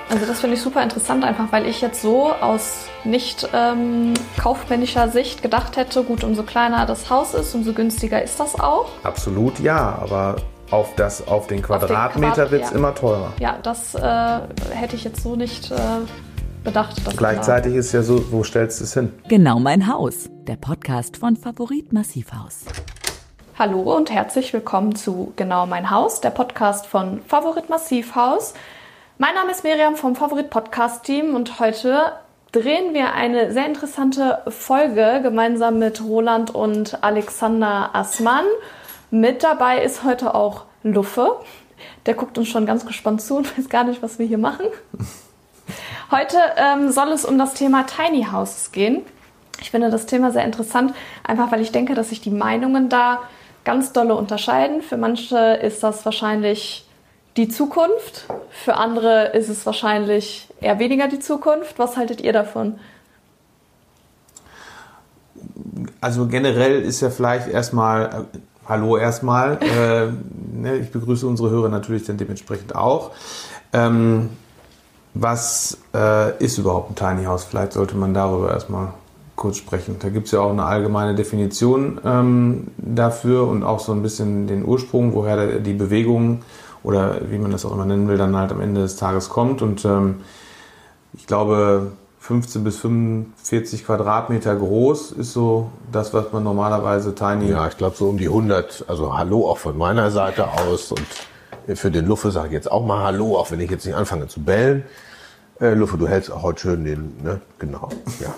Also das finde ich super interessant, einfach weil ich jetzt so aus nicht kaufmännischer Sicht gedacht hätte, gut, umso kleiner das Haus ist, umso günstiger ist das auch. Absolut ja, aber auf den Quadratmeter wird es immer teurer. Ja, das hätte ich jetzt so nicht bedacht. Gleichzeitig ist ja so, wo stellst du es hin? Genau mein Haus, der Podcast von Favorit Massivhaus. Hallo und herzlich willkommen zu Genau mein Haus, der Podcast von Favorit Massivhaus. Mein Name ist Miriam vom Favorit Podcast Team und heute drehen wir eine sehr interessante Folge gemeinsam mit Roland und Alexander Assmann. Mit dabei ist heute auch Luffe. Der guckt uns schon ganz gespannt zu und weiß gar nicht, was wir hier machen. Heute soll es um das Thema Tiny Houses gehen. Ich finde das Thema sehr interessant, einfach weil ich denke, dass sich die Meinungen da ganz dolle unterscheiden. Für manche ist das wahrscheinlich die Zukunft, für andere ist es wahrscheinlich eher weniger die Zukunft. Was haltet ihr davon? Also generell ist ja vielleicht erstmal, hallo erstmal, ich begrüße unsere Hörer natürlich dann dementsprechend auch. Was ist überhaupt ein Tiny House? Vielleicht sollte man darüber erstmal kurz sprechen. Da gibt es ja auch eine allgemeine Definition dafür und auch so ein bisschen den Ursprung, woher die Bewegung oder wie man das auch immer nennen will, dann halt am Ende des Tages kommt. Und ich glaube, 15 bis 45 Quadratmeter groß ist so das, was man normalerweise Tiny... Ja, ich glaube so um die 100. Also hallo auch von meiner Seite aus. Und für den Luffe sage ich jetzt auch mal hallo, auch wenn ich jetzt nicht anfange zu bellen. Luffe, du hältst auch heute schön den... Ne? Genau, ja.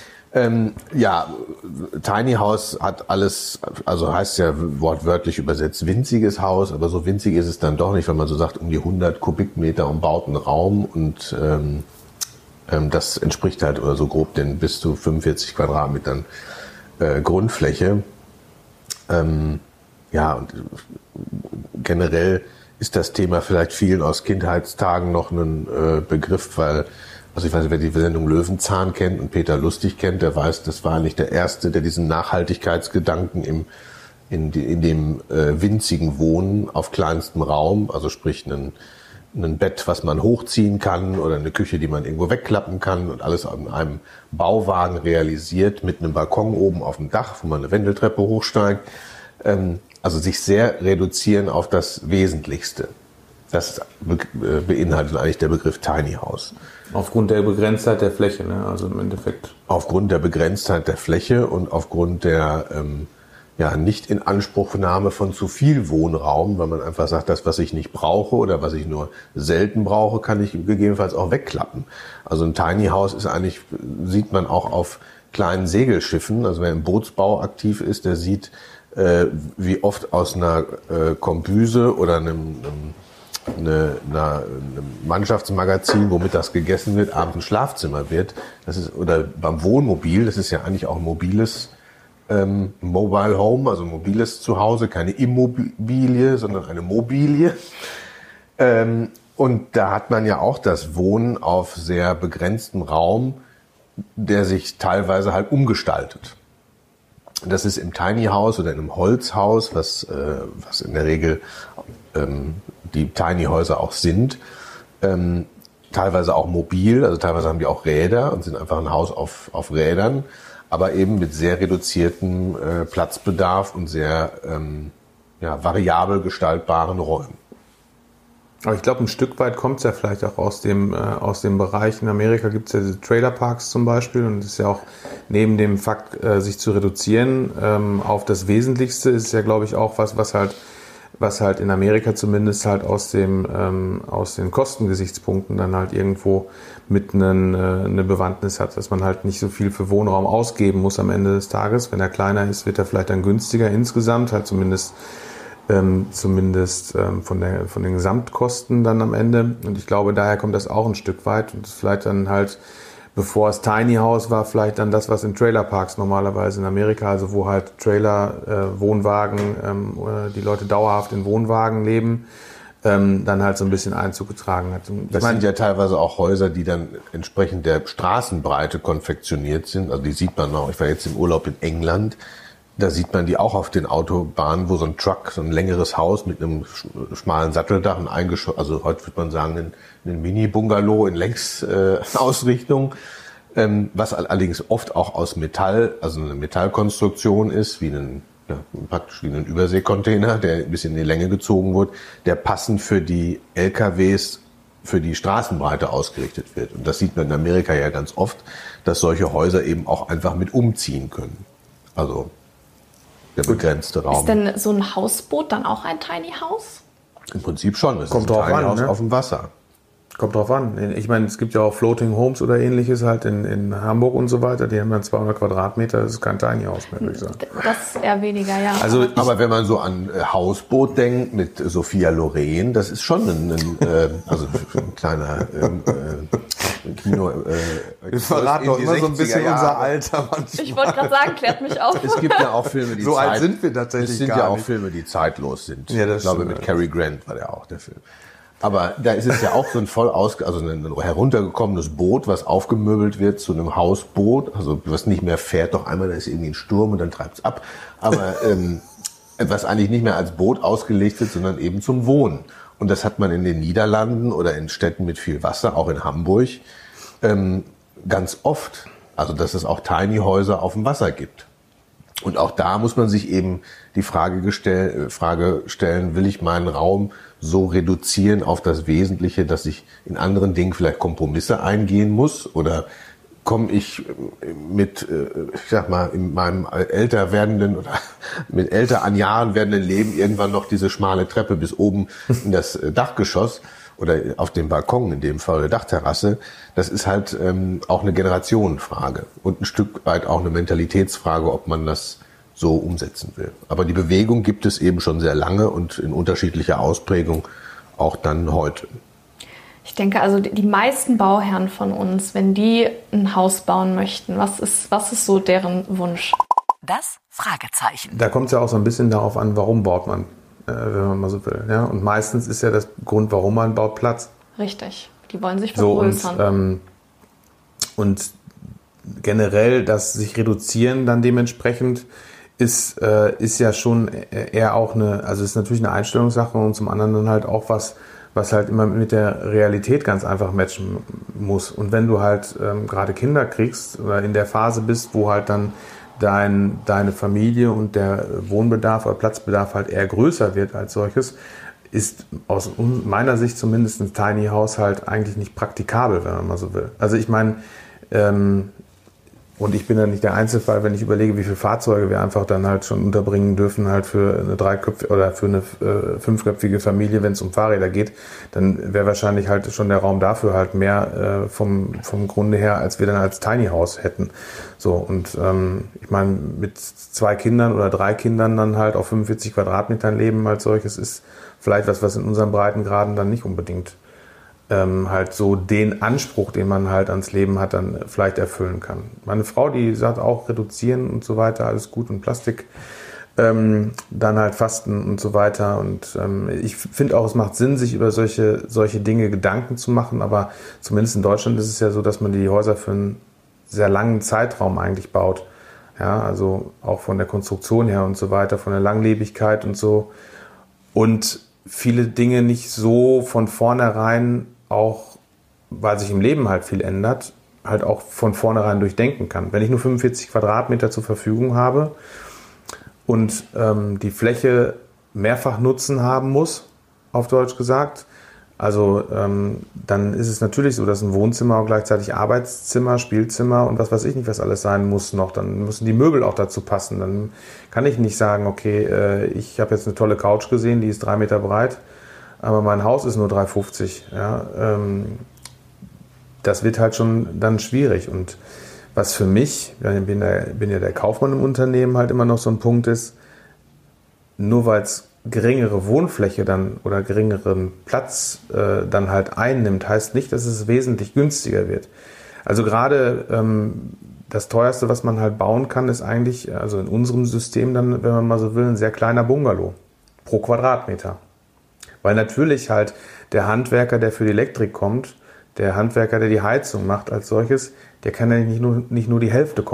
Tiny House hat alles, also heißt ja wortwörtlich übersetzt winziges Haus, aber so winzig ist es dann doch nicht, wenn man so sagt, um die 100 Kubikmeter umbauten Raum und das entspricht halt oder so grob den bis zu 45 Quadratmetern Grundfläche. Und generell ist das Thema vielleicht vielen aus Kindheitstagen noch ein Begriff, weil also ich weiß nicht, wer die Sendung Löwenzahn kennt und Peter Lustig kennt, der weiß, das war nicht der Erste, der diesen Nachhaltigkeitsgedanken in dem winzigen Wohnen auf kleinstem Raum, also sprich ein Bett, was man hochziehen kann oder eine Küche, die man irgendwo wegklappen kann und alles an einem Bauwagen realisiert mit einem Balkon oben auf dem Dach, wo man eine Wendeltreppe hochsteigt. Also sich sehr reduzieren auf das Wesentlichste. Das beinhaltet eigentlich der Begriff Tiny House. Aufgrund der Begrenztheit der Fläche, ne? Also im Endeffekt. Aufgrund der Begrenztheit der Fläche und aufgrund der Nicht-Inanspruchnahme von zu viel Wohnraum, weil man einfach sagt, das, was ich nicht brauche oder was ich nur selten brauche, kann ich gegebenenfalls auch wegklappen. Also ein Tiny House ist eigentlich, sieht man auch auf kleinen Segelschiffen. Also wer im Bootsbau aktiv ist, der sieht, wie oft aus einer Kombüse oder einem Mannschaftsmagazin, womit das gegessen wird, abends ein Schlafzimmer wird. Das ist, oder beim Wohnmobil, das ist ja eigentlich auch ein mobiles Mobile Home, also ein mobiles Zuhause, keine Immobilie, sondern eine Mobilie. Und da hat man ja auch das Wohnen auf sehr begrenztem Raum, der sich teilweise halt umgestaltet. Das ist im Tiny House oder in einem Holzhaus, was in der Regel die Tiny Häuser auch sind, teilweise auch mobil, also teilweise haben die auch Räder und sind einfach ein Haus auf Rädern, aber eben mit sehr reduziertem Platzbedarf und sehr variabel gestaltbaren Räumen. Aber ich glaube, ein Stück weit kommt es ja vielleicht auch aus dem Bereich. In Amerika gibt es ja diese Trailerparks zum Beispiel und das ist ja auch neben dem Fakt, sich zu reduzieren auf das Wesentlichste, ist ja, glaube ich, auch was halt in Amerika zumindest halt aus den Kostengesichtspunkten dann halt irgendwo mit eine Bewandtnis hat, dass man halt nicht so viel für Wohnraum ausgeben muss am Ende des Tages. Wenn er kleiner ist, wird er vielleicht dann günstiger insgesamt, halt zumindest von den Gesamtkosten dann am Ende. Und ich glaube, daher kommt das auch ein Stück weit. Und das vielleicht dann halt, bevor es Tiny House war, vielleicht dann das, was in Trailerparks normalerweise in Amerika, also wo halt Trailer, Wohnwagen, die Leute dauerhaft in Wohnwagen leben, dann halt so ein bisschen Einzug getragen hat. Das sind ja teilweise auch Häuser, die dann entsprechend der Straßenbreite konfektioniert sind. Also die sieht man auch. Ich war jetzt im Urlaub in England. Da sieht man die auch auf den Autobahnen, wo so ein Truck, so ein längeres Haus mit einem schmalen Satteldach, also heute würde man sagen, ein Mini-Bungalow in Längsausrichtung, was allerdings oft auch aus Metall, also eine Metallkonstruktion ist, praktisch wie ein Überseekontainer, der ein bisschen in die Länge gezogen wird, der passend für die LKWs für die Straßenbreite ausgerichtet wird. Und das sieht man in Amerika ja ganz oft, dass solche Häuser eben auch einfach mit umziehen können. Also der begrenzte Raum. Ist denn so ein Hausboot dann auch ein Tiny House? Im Prinzip schon. Es Kommt ist ein drauf Tiny an, House ne? auf dem Wasser. Kommt drauf an. Ich meine, es gibt ja auch Floating Homes oder ähnliches halt in Hamburg und so weiter. Die haben dann 200 Quadratmeter. Das ist kein Tiny House mehr, würde ich sagen. Das eher weniger, ja. Also Aber wenn man so an Hausboot denkt mit Sophia Loren, das ist schon ein kleiner Kino. wir verraten doch immer so ein bisschen unser Alter. Ich wollte gerade sagen, klärt mich auf. Es gibt ja auch Filme, die so alt sind wir tatsächlich Es sind gar ja auch nicht. Filme, die zeitlos sind. Ja, das ich glaube, stimmt, mit Cary Grant war der auch der Film. Aber da ist es ja auch so ein heruntergekommenes Boot, was aufgemöbelt wird zu einem Hausboot, also was nicht mehr fährt, doch einmal, da ist irgendwie ein Sturm und dann treibt's ab. Aber was eigentlich nicht mehr als Boot ausgelegt wird, sondern eben zum Wohnen. Und das hat man in den Niederlanden oder in Städten mit viel Wasser, auch in Hamburg, ganz oft. Also dass es auch Tiny Häuser auf dem Wasser gibt. Und auch da muss man sich eben die Frage stellen, will ich meinen Raum so reduzieren auf das Wesentliche, dass ich in anderen Dingen vielleicht Kompromisse eingehen muss? Oder komme ich mit, in meinem älter werdenden oder mit älter an Jahren werdenden Leben irgendwann noch diese schmale Treppe bis oben in das Dachgeschoss oder auf dem Balkon, in dem Fall, oder Dachterrasse? Das ist halt auch eine Generationenfrage und ein Stück weit auch eine Mentalitätsfrage, ob man das so umsetzen will. Aber die Bewegung gibt es eben schon sehr lange und in unterschiedlicher Ausprägung auch dann heute. Ich denke, also die meisten Bauherren von uns, wenn die ein Haus bauen möchten, was ist so deren Wunsch? Das Fragezeichen. Da kommt es ja auch so ein bisschen darauf an, warum baut man, wenn man mal so will. Ja? Und meistens ist ja das Grund, warum man baut, Platz. Richtig, die wollen sich So, vergrößern. und generell das sich reduzieren dann dementsprechend ist ja schon eher auch ist natürlich eine Einstellungssache und zum anderen dann halt auch was halt immer mit der Realität ganz einfach matchen muss. Und wenn du halt gerade Kinder kriegst oder in der Phase bist, wo halt dann deine Familie und der Wohnbedarf oder Platzbedarf halt eher größer wird als solches, ist aus meiner Sicht zumindest ein Tiny House halt eigentlich nicht praktikabel, wenn man mal so will. Also ich meine, und ich bin ja nicht der Einzelfall, wenn ich überlege, wie viele Fahrzeuge wir einfach dann halt schon unterbringen dürfen, halt für eine dreiköpfige oder für eine fünfköpfige Familie, wenn es um Fahrräder geht, dann wäre wahrscheinlich halt schon der Raum dafür halt mehr vom Grunde her, als wir dann als Tiny House hätten. So, und ich meine, mit 2 Kindern oder 3 Kindern dann halt auf 45 Quadratmetern leben als solches ist vielleicht was in unseren Breitengraden dann nicht unbedingt halt so den Anspruch, den man halt ans Leben hat, dann vielleicht erfüllen kann. Meine Frau, die sagt auch reduzieren und so weiter, alles gut und Plastik, dann halt Fasten und so weiter. Und ich finde auch, es macht Sinn, sich über solche Dinge Gedanken zu machen, aber zumindest in Deutschland ist es ja so, dass man die Häuser für einen sehr langen Zeitraum eigentlich baut. Ja, also auch von der Konstruktion her und so weiter, von der Langlebigkeit und so. Und viele Dinge nicht so von vornherein, auch weil sich im Leben halt viel ändert, halt auch von vornherein durchdenken kann. Wenn ich nur 45 Quadratmeter zur Verfügung habe und die Fläche mehrfach Nutzen haben muss, auf Deutsch gesagt, also dann ist es natürlich so, dass ein Wohnzimmer auch gleichzeitig Arbeitszimmer, Spielzimmer und was weiß ich nicht, was alles sein muss noch. Dann müssen die Möbel auch dazu passen. Dann kann ich nicht sagen, okay, ich habe jetzt eine tolle Couch gesehen, die ist 3 Meter breit, aber mein Haus ist nur 3,50. Ja, das wird halt schon dann schwierig. Und was für mich, ich bin ja der Kaufmann im Unternehmen, halt immer noch so ein Punkt ist, nur weil es geringere Wohnfläche dann oder geringeren Platz dann halt einnimmt, heißt nicht, dass es wesentlich günstiger wird. Also gerade das teuerste, was man halt bauen kann, ist eigentlich, also in unserem System dann, wenn man mal so will, ein sehr kleiner Bungalow pro Quadratmeter. Weil natürlich halt der Handwerker, der für die Elektrik kommt, der Handwerker, der die Heizung macht als solches, der kann ja nicht nur die Hälfte kommen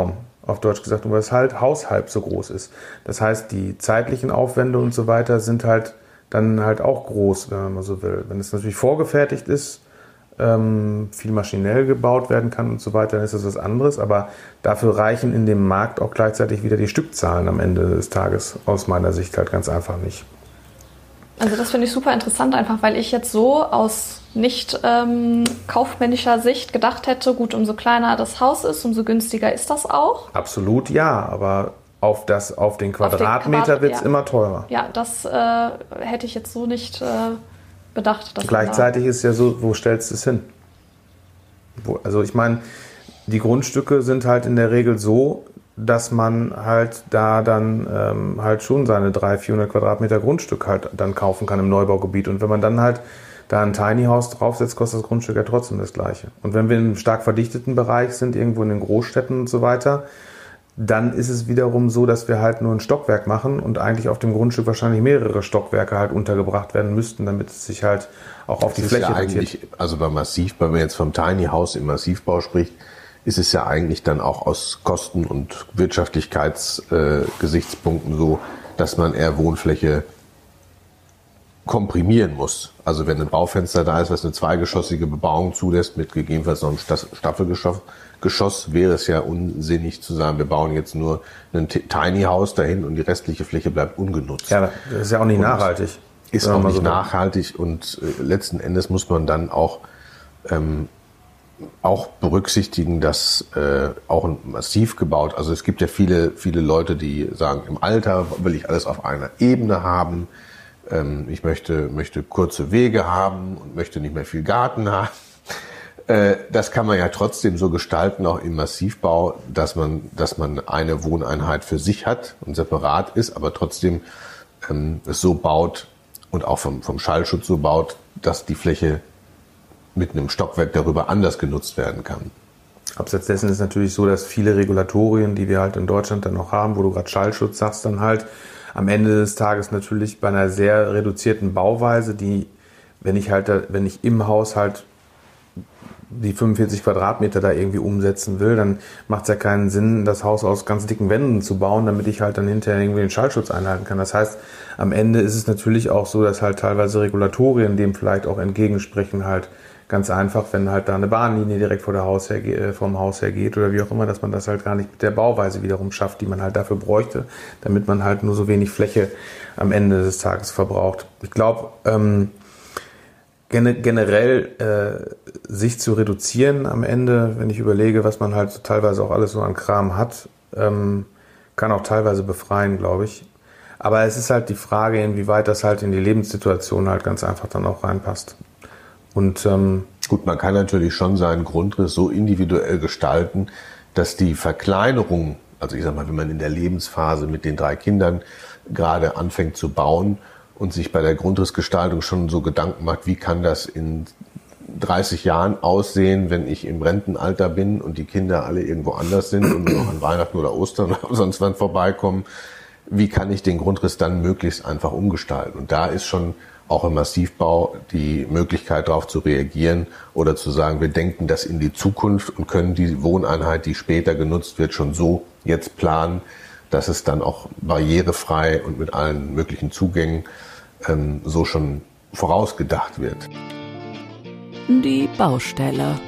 auf Deutsch gesagt, nur weil das Haus halb so groß ist. Das heißt, die zeitlichen Aufwände und so weiter sind halt dann halt auch groß, wenn man mal so will. Wenn es natürlich vorgefertigt ist, viel maschinell gebaut werden kann und so weiter, dann ist das was anderes. Aber dafür reichen in dem Markt auch gleichzeitig wieder die Stückzahlen am Ende des Tages aus meiner Sicht halt ganz einfach nicht. Also das finde ich super interessant, einfach weil ich jetzt so aus nicht kaufmännischer Sicht gedacht hätte, gut, umso kleiner das Haus ist, umso günstiger ist das auch. Absolut ja, aber auf den Quadratmeter wird es immer teurer. Ja, das hätte ich jetzt so nicht bedacht. Dass gleichzeitig ist ja so, wo stellst du es hin? Also ich meine, die Grundstücke sind halt in der Regel so, dass man halt da dann halt schon seine 300-400 Quadratmeter Grundstück halt dann kaufen kann im Neubaugebiet. Und wenn man dann halt da ein Tiny House draufsetzt, kostet das Grundstück ja trotzdem das Gleiche. Und wenn wir in einem stark verdichteten Bereich sind, irgendwo in den Großstädten und so weiter, dann ist es wiederum so, dass wir halt nur ein Stockwerk machen und eigentlich auf dem Grundstück wahrscheinlich mehrere Stockwerke halt untergebracht werden müssten, damit es sich halt auch auf die Fläche rentiert. Also bei Massiv, wenn man jetzt vom Tiny House im Massivbau spricht, ist es ja eigentlich dann auch aus Kosten- und Wirtschaftlichkeitsgesichtspunkten so, dass man eher Wohnfläche komprimieren muss. Also wenn ein Baufenster da ist, was eine zweigeschossige Bebauung zulässt, mit gegebenenfalls noch einem Staffelgeschoss, wäre es ja unsinnig zu sagen, wir bauen jetzt nur ein Tiny House dahin und die restliche Fläche bleibt ungenutzt. Ja, das ist ja auch nicht nachhaltig. Ist auch nicht nachhaltig und letzten Endes muss man dann auch berücksichtigen, dass auch ein Massiv gebaut, also es gibt ja viele Leute, die sagen, im Alter will ich alles auf einer Ebene haben, ich möchte kurze Wege haben und möchte nicht mehr viel Garten haben. Das kann man ja trotzdem so gestalten, auch im Massivbau, dass man eine Wohneinheit für sich hat und separat ist, aber trotzdem es so baut und auch vom Schallschutz so baut, dass die Fläche mit einem Stockwerk darüber anders genutzt werden kann. Abseits dessen ist es natürlich so, dass viele Regulatorien, die wir halt in Deutschland dann noch haben, wo du gerade Schallschutz sagst, dann halt am Ende des Tages natürlich bei einer sehr reduzierten Bauweise, die, wenn ich im Haus halt die 45 Quadratmeter da irgendwie umsetzen will, dann macht es ja keinen Sinn, das Haus aus ganz dicken Wänden zu bauen, damit ich halt dann hinterher irgendwie den Schallschutz einhalten kann. Das heißt, am Ende ist es natürlich auch so, dass halt teilweise Regulatorien dem vielleicht auch entgegensprechen, halt ganz einfach, wenn halt da eine Bahnlinie direkt vom Haus her geht oder wie auch immer, dass man das halt gar nicht mit der Bauweise wiederum schafft, die man halt dafür bräuchte, damit man halt nur so wenig Fläche am Ende des Tages verbraucht. Ich glaube, generell sich zu reduzieren am Ende, wenn ich überlege, was man halt teilweise auch alles so an Kram hat, kann auch teilweise befreien, glaube ich. Aber es ist halt die Frage, inwieweit das halt in die Lebenssituation halt ganz einfach dann auch reinpasst. Und gut, man kann natürlich schon seinen Grundriss so individuell gestalten, dass die Verkleinerung, also ich sag mal, wenn man in der Lebensphase mit den 3 Kindern gerade anfängt zu bauen und sich bei der Grundrissgestaltung schon so Gedanken macht, wie kann das in 30 Jahren aussehen, wenn ich im Rentenalter bin und die Kinder alle irgendwo anders sind und noch an Weihnachten oder Ostern oder sonst wann vorbeikommen, wie kann ich den Grundriss dann möglichst einfach umgestalten? Und da ist schon auch im Massivbau die Möglichkeit darauf zu reagieren oder zu sagen, wir denken das in die Zukunft und können die Wohneinheit, die später genutzt wird, schon so jetzt planen, dass es dann auch barrierefrei und mit allen möglichen Zugängen so schon vorausgedacht wird. Die Baustelle.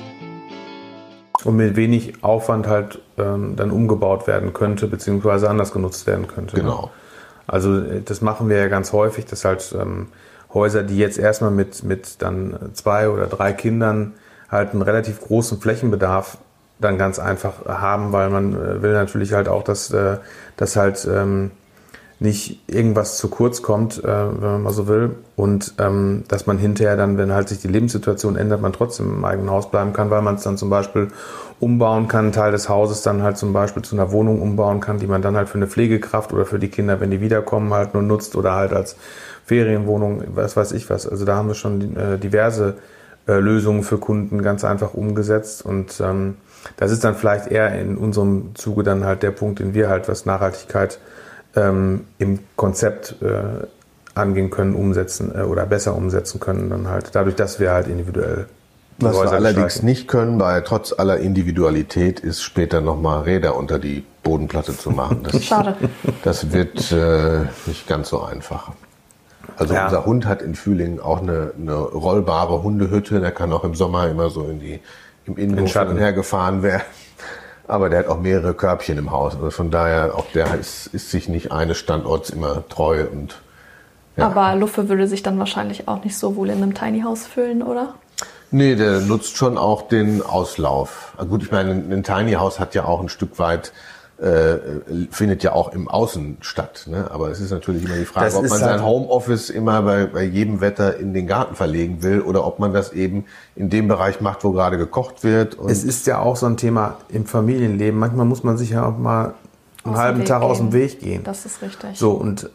Und mit wenig Aufwand halt dann umgebaut werden könnte, beziehungsweise anders genutzt werden könnte. Genau. Ne? Also das machen wir ja ganz häufig, dass halt Häuser, die jetzt erstmal mit dann 2 oder 3 Kindern halt einen relativ großen Flächenbedarf dann ganz einfach haben, weil man will natürlich halt auch, dass halt nicht irgendwas zu kurz kommt, wenn man mal so will. Und dass man hinterher dann, wenn halt sich die Lebenssituation ändert, man trotzdem im eigenen Haus bleiben kann, weil man es dann zum Beispiel umbauen kann, einen Teil des Hauses dann halt zum Beispiel zu einer Wohnung umbauen kann, die man dann halt für eine Pflegekraft oder für die Kinder, wenn die wiederkommen, halt nur nutzt oder halt als Ferienwohnung, was weiß ich was. Also da haben wir schon diverse Lösungen für Kunden ganz einfach umgesetzt und das ist dann vielleicht eher in unserem Zuge dann halt der Punkt, den wir halt, was Nachhaltigkeit im Konzept angehen können, umsetzen oder besser umsetzen können, dann halt dadurch, dass wir halt individuell Was wir allerdings nicht können, weil trotz aller Individualität ist später nochmal Räder unter die Bodenplatte zu machen. Schade. Das wird nicht ganz so einfach. Also unser Hund hat in Fühlingen auch eine rollbare Hundehütte. Der kann auch im Sommer immer so im Innenhof hin und her gefahren werden. Aber der hat auch mehrere Körbchen im Haus. Also von daher, auch der ist sich nicht eines Standorts immer treu. Aber Luffe würde sich dann wahrscheinlich auch nicht so wohl in einem Tiny House fühlen, oder? Nee, der nutzt schon auch den Auslauf. Gut, ich meine, ein Tiny House hat ja auch ein Stück weit, findet ja auch im Außen statt. Ne? Aber es ist natürlich immer die Frage, ob man sein Homeoffice immer bei jedem Wetter in den Garten verlegen will oder ob man das eben in dem Bereich macht, wo gerade gekocht wird. Und es ist ja auch so ein Thema im Familienleben. Manchmal muss man sich ja auch mal einen halben Tag aus dem Weg gehen. Das ist richtig. So, und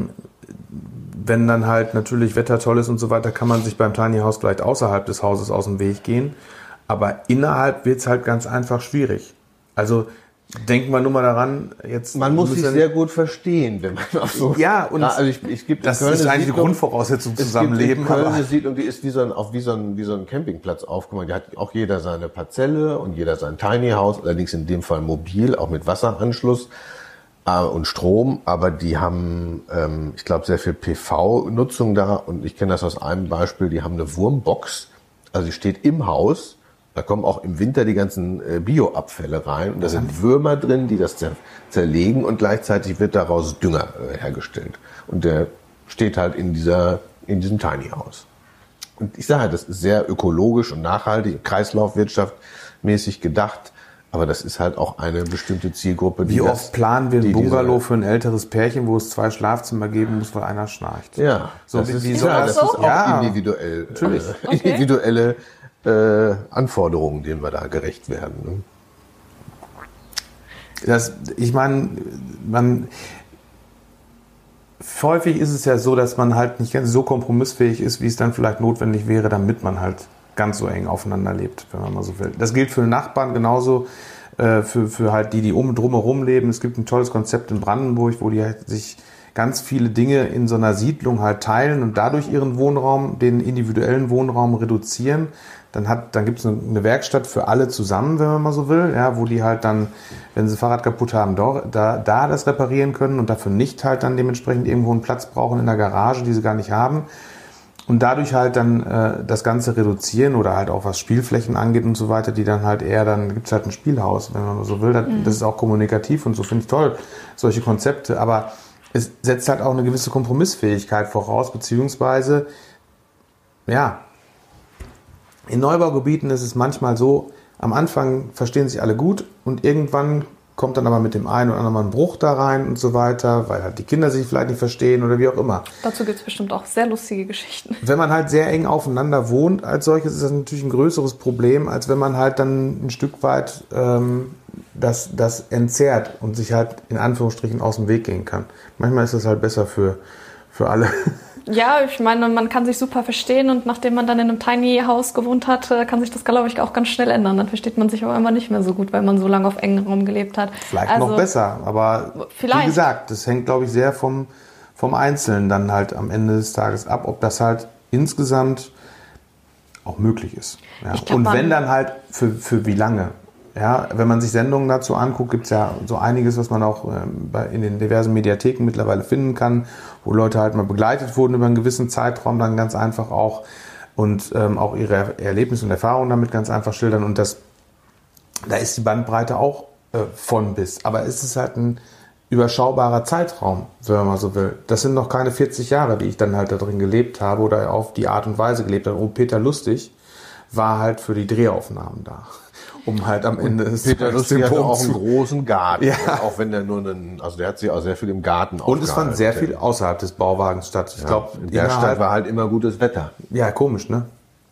wenn dann halt natürlich Wetter toll ist und so weiter, kann man sich beim Tiny House vielleicht außerhalb des Hauses aus dem Weg gehen. Aber innerhalb wird es halt ganz einfach schwierig. Also denken wir nur mal daran, jetzt... Man muss sich sehr gut verstehen, wenn man auch so... Ja, und also es gibt das ist eigentlich die Grundvoraussetzung Zusammenleben. Es gibt eine Siedlung, die ist wie so ein Campingplatz aufgemacht. Da hat auch jeder seine Parzelle und jeder sein Tiny House, allerdings in dem Fall mobil, auch mit Wasseranschluss und Strom, aber die haben, ich glaube, sehr viel PV-Nutzung da und ich kenne das aus einem Beispiel, die haben eine Wurmbox, also die steht im Haus, da kommen auch im Winter die ganzen Bioabfälle rein und da sind Würmer drin, die das zerlegen und gleichzeitig wird daraus Dünger hergestellt und der steht halt in diesem Tiny House. Und ich sage, das ist sehr ökologisch und nachhaltig, kreislaufwirtschaftmäßig gedacht. Aber das ist halt auch eine bestimmte Zielgruppe. Wie oft planen wir ein Bungalow für ein älteres Pärchen, wo es 2 Schlafzimmer geben muss, weil einer schnarcht? Ja, so das ist auch individuell. Natürlich. Individuelle Anforderungen, denen wir da gerecht werden. Ne? Ich meine, häufig ist es ja so, dass man halt nicht ganz so kompromissfähig ist, wie es dann vielleicht notwendig wäre, damit man halt ganz so eng aufeinander lebt, wenn man mal so will. Das gilt für Nachbarn genauso, für halt die drumherum leben. Es gibt ein tolles Konzept in Brandenburg, wo die halt sich ganz viele Dinge in so einer Siedlung halt teilen und dadurch ihren Wohnraum, den individuellen Wohnraum reduzieren. Dann gibt es eine Werkstatt für alle zusammen, wenn man mal so will, ja, wo die halt dann, wenn sie ein Fahrrad kaputt haben, da das reparieren können und dafür nicht halt dann dementsprechend irgendwo einen Platz brauchen in der Garage, die sie gar nicht haben. Und dadurch halt dann das Ganze reduzieren oder halt auch was Spielflächen angeht und so weiter, die dann halt dann gibt es halt ein Spielhaus, wenn man so will. Das ist auch kommunikativ und so, finde ich toll, solche Konzepte. Aber es setzt halt auch eine gewisse Kompromissfähigkeit voraus, beziehungsweise, ja, in Neubaugebieten ist es manchmal so, am Anfang verstehen sich alle gut und irgendwann kommt dann aber mit dem einen oder anderen Mal ein Bruch da rein und so weiter, weil halt die Kinder sich vielleicht nicht verstehen oder wie auch immer. Dazu gibt es bestimmt auch sehr lustige Geschichten. Wenn man halt sehr eng aufeinander wohnt als solches, ist das natürlich ein größeres Problem, als wenn man halt dann ein Stück weit das entzerrt und sich halt in Anführungsstrichen aus dem Weg gehen kann. Manchmal ist das halt besser für alle. Ja, ich meine, man kann sich super verstehen und nachdem man dann in einem Tiny House gewohnt hat, kann sich das, glaube ich, auch ganz schnell ändern. Dann versteht man sich aber immer nicht mehr so gut, weil man so lange auf engem Raum gelebt hat. Vielleicht noch besser, aber wie gesagt, das hängt, glaube ich, sehr vom Einzelnen dann halt am Ende des Tages ab, ob das halt insgesamt auch möglich ist. Ja. Und wenn dann halt für wie lange. Ja, wenn man sich Sendungen dazu anguckt, gibt es ja so einiges, was man auch in den diversen Mediatheken mittlerweile finden kann, wo Leute halt mal begleitet wurden über einen gewissen Zeitraum, dann ganz einfach auch und auch ihre Erlebnisse und Erfahrungen damit ganz einfach schildern. Und da ist die Bandbreite auch von bis. Aber es ist halt ein überschaubarer Zeitraum, wenn man mal so will. Das sind noch keine 40 Jahre, die ich dann halt da drin gelebt habe oder auf die Art und Weise gelebt habe. Und Peter Lustig war halt für die Drehaufnahmen da. Um halt am Ende des Peter Lustig hatte auch einen großen Garten. Ja. Auch wenn der der hat sich auch sehr viel im Garten aufgehalten. Und es fand sehr viel außerhalb des Bauwagens statt. Ich glaube, in der Stadt war halt immer gutes Wetter. Ja, komisch, ne?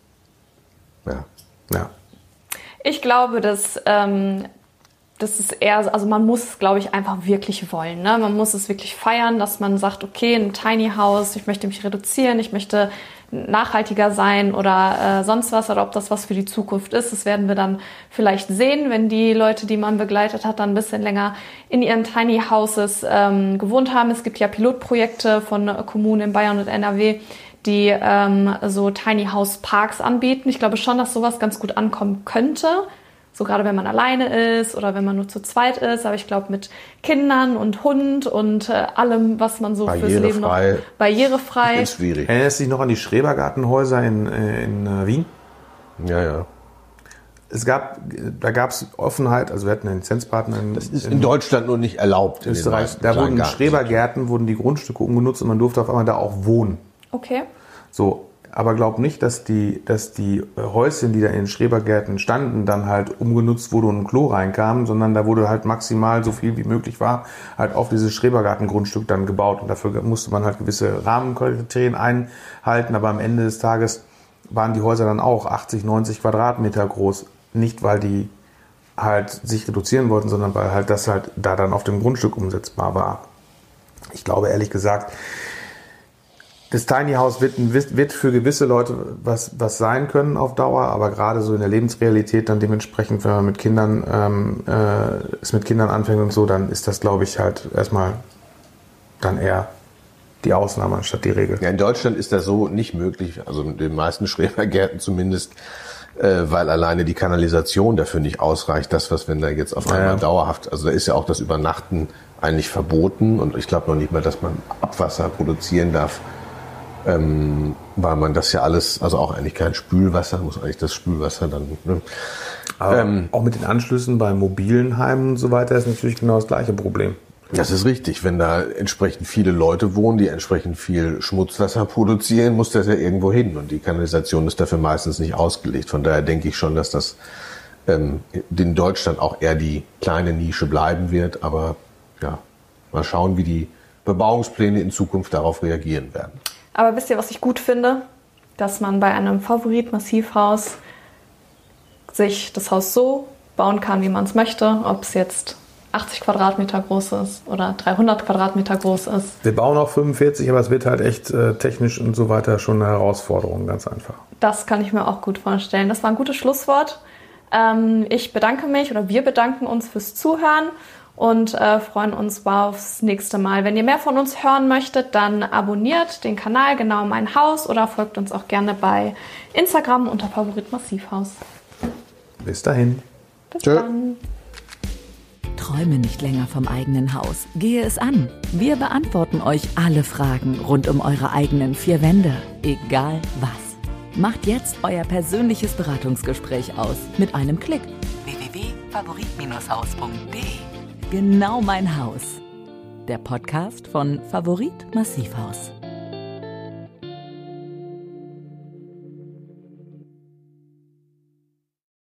Ja. Ich glaube, das ist eher, also man muss es, glaube ich, einfach wirklich wollen. Ne? Man muss es wirklich feiern, dass man sagt, okay, ein Tiny House, ich möchte mich reduzieren, ich möchte nachhaltiger sein oder sonst was, oder ob das was für die Zukunft ist. Das werden wir dann vielleicht sehen, wenn die Leute, die man begleitet hat, dann ein bisschen länger in ihren Tiny Houses gewohnt haben. Es gibt ja Pilotprojekte von Kommunen in Bayern und NRW, die so Tiny House Parks anbieten. Ich glaube schon, dass sowas ganz gut ankommen könnte. So gerade wenn man alleine ist oder wenn man nur zu zweit ist. Aber ich glaube mit Kindern und Hund und allem, was man so fürs Leben noch... Barrierefrei. Ist schwierig. Erinnerst du dich noch an die Schrebergartenhäuser in Wien? Ja. Da gab es Offenheit, also wir hatten einen Lizenzpartner Das ist in Deutschland nur nicht erlaubt. in Österreich. Da wurden in Schrebergärten die Grundstücke umgenutzt und man durfte auf einmal da auch wohnen. Okay. So, aber glaub nicht, dass die Häuschen, die da in den Schrebergärten standen, dann halt umgenutzt wurde und ein Klo reinkam, sondern da wurde halt maximal so viel wie möglich war, halt auf dieses Schrebergartengrundstück dann gebaut. Und dafür musste man halt gewisse Rahmenkriterien einhalten, aber am Ende des Tages waren die Häuser dann auch 80, 90 Quadratmeter groß. Nicht, weil die halt sich reduzieren wollten, sondern weil halt das halt da dann auf dem Grundstück umsetzbar war. Ich glaube ehrlich gesagt, das Tiny House wird für gewisse Leute was sein können auf Dauer, aber gerade so in der Lebensrealität dann dementsprechend, wenn man mit Kindern anfängt und so, dann ist das, glaube ich, halt erstmal dann eher die Ausnahme anstatt die Regel. Ja, in Deutschland ist das so nicht möglich, also in den meisten Schrebergärten zumindest, weil alleine die Kanalisation dafür nicht ausreicht. Das, was wenn da jetzt auf einmal dauerhaft, also da ist ja auch das Übernachten eigentlich verboten und ich glaube noch nicht mal, dass man Abwasser produzieren darf. Weil man das ja alles, also auch eigentlich kein Spülwasser, muss eigentlich das Spülwasser dann... Ne? Aber auch mit den Anschlüssen bei mobilen Heimen und so weiter ist natürlich genau das gleiche Problem. Das ist richtig. Wenn da entsprechend viele Leute wohnen, die entsprechend viel Schmutzwasser produzieren, muss das ja irgendwo hin. Und die Kanalisation ist dafür meistens nicht ausgelegt. Von daher denke ich schon, dass das in Deutschland auch eher die kleine Nische bleiben wird. Aber ja, mal schauen, wie die Bebauungspläne in Zukunft darauf reagieren werden. Aber wisst ihr, was ich gut finde? Dass man bei einem Favorit-Massivhaus sich das Haus so bauen kann, wie man es möchte. Ob es jetzt 80 Quadratmeter groß ist oder 300 Quadratmeter groß ist. Wir bauen auch 45, aber es wird halt echt technisch und so weiter schon eine Herausforderung, ganz einfach. Das kann ich mir auch gut vorstellen. Das war ein gutes Schlusswort. Ich bedanke mich oder wir bedanken uns fürs Zuhören und freuen uns aufs nächste Mal. Wenn ihr mehr von uns hören möchtet, dann abonniert den Kanal Genau mein Haus oder folgt uns auch gerne bei Instagram unter Favorit Massivhaus. Bis dahin. Bis dann. Träume nicht länger vom eigenen Haus. Gehe es an. Wir beantworten euch alle Fragen rund um eure eigenen 4 Wände. Egal was. Macht jetzt euer persönliches Beratungsgespräch aus mit einem Klick. www.favorit-haus.de. Genau mein Haus. Der Podcast von Favorit Massivhaus.